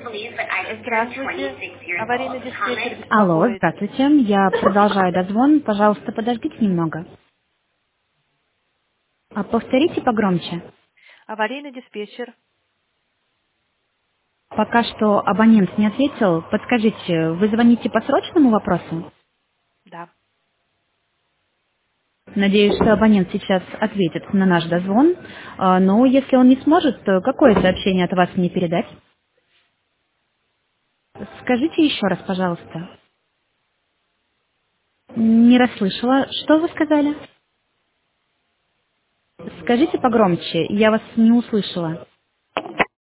Здравствуйте. Аварийный диспетчер Алло, беспокоит. здравствуйте. Я продолжаю дозвон. Пожалуйста, подождите немного. Повторите погромче. Аварийный диспетчер. Пока что абонент не ответил. Подскажите, вы звоните по срочному вопросу? Да. Надеюсь, что абонент сейчас ответит на наш дозвон. Но если он не сможет, то какое сообщение от вас мне передать? Скажите еще раз, пожалуйста. Не расслышала. Что вы сказали? Скажите погромче, я вас не услышала.